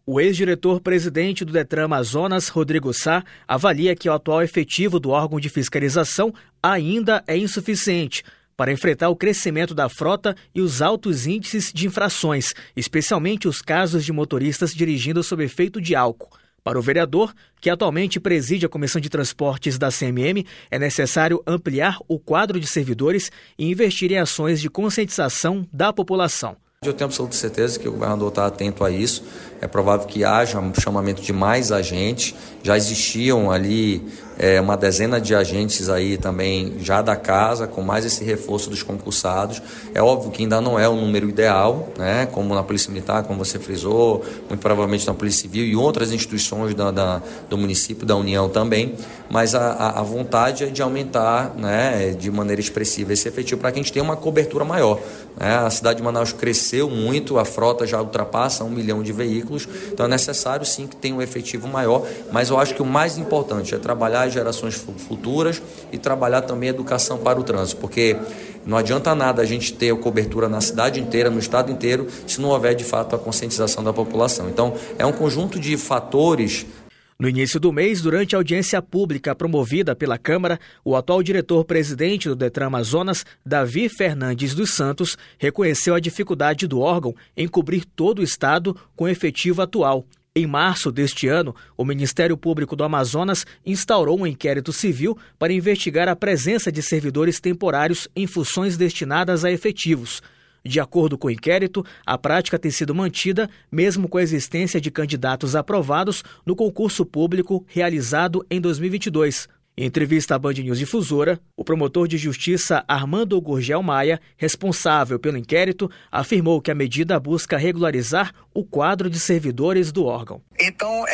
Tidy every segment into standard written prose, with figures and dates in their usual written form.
O ex-diretor-presidente do Detran Amazonas, Rodrigo Sá, avalia que o atual efetivo do órgão de fiscalização ainda é insuficiente para enfrentar o crescimento da frota e os altos índices de infrações, especialmente os casos de motoristas dirigindo sob efeito de álcool. Para o vereador, que atualmente preside a Comissão de Transportes da CMM, é necessário ampliar o quadro de servidores e investir em ações de conscientização da população. Eu tenho absoluta certeza que o governador está atento a isso. É provável que haja um chamamento de mais agentes. Já existiam ali uma dezena de agentes aí também já da casa, com mais esse reforço dos concursados. É óbvio que ainda não é o número ideal, né? Como na Polícia Militar, como você frisou, muito provavelmente na Polícia Civil e outras instituições do município, da União também. Mas a vontade é de aumentar, né, de maneira expressiva esse efetivo para que a gente tenha uma cobertura maior, né? A cidade de Manaus cresceu muito, a frota já ultrapassa 1 milhão de veículos, então é necessário sim que tenha um efetivo maior, mas eu acho que o mais importante é trabalhar as gerações futuras e trabalhar também a educação para o trânsito, porque não adianta nada a gente ter a cobertura na cidade inteira, no estado inteiro, se não houver de fato a conscientização da população. Então é um conjunto de fatores. No início do mês, durante a audiência pública promovida pela Câmara, o atual diretor-presidente do Detran Amazonas, Davi Fernandes dos Santos, reconheceu a dificuldade do órgão em cobrir todo o estado com o efetivo atual. Em março deste ano, o Ministério Público do Amazonas instaurou um inquérito civil para investigar a presença de servidores temporários em funções destinadas a efetivos. De acordo com o inquérito, a prática tem sido mantida mesmo com a existência de candidatos aprovados no concurso público realizado em 2022. Em entrevista à Band News Difusora, o promotor de justiça Armando Gurgel Maia, responsável pelo inquérito, afirmou que a medida busca regularizar o quadro de servidores do órgão. Então,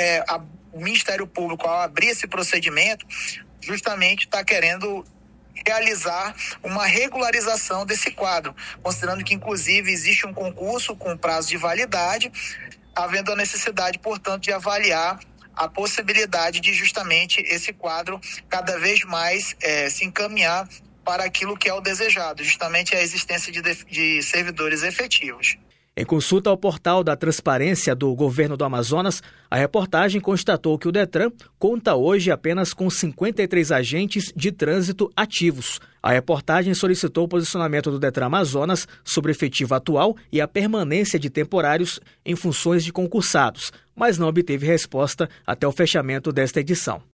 o Ministério Público, ao abrir esse procedimento, justamente está querendo realizar uma regularização desse quadro, considerando que, inclusive, existe um concurso com prazo de validade, havendo a necessidade, portanto, de avaliar a possibilidade de justamente esse quadro cada vez mais se encaminhar para aquilo que é o desejado, justamente a existência de servidores efetivos. Em consulta ao portal da Transparência do Governo do Amazonas, a reportagem constatou que o Detran conta hoje apenas com 53 agentes de trânsito ativos. A reportagem solicitou o posicionamento do Detran Amazonas sobre o efetivo atual e a permanência de temporários em funções de concursados, mas não obteve resposta até o fechamento desta edição.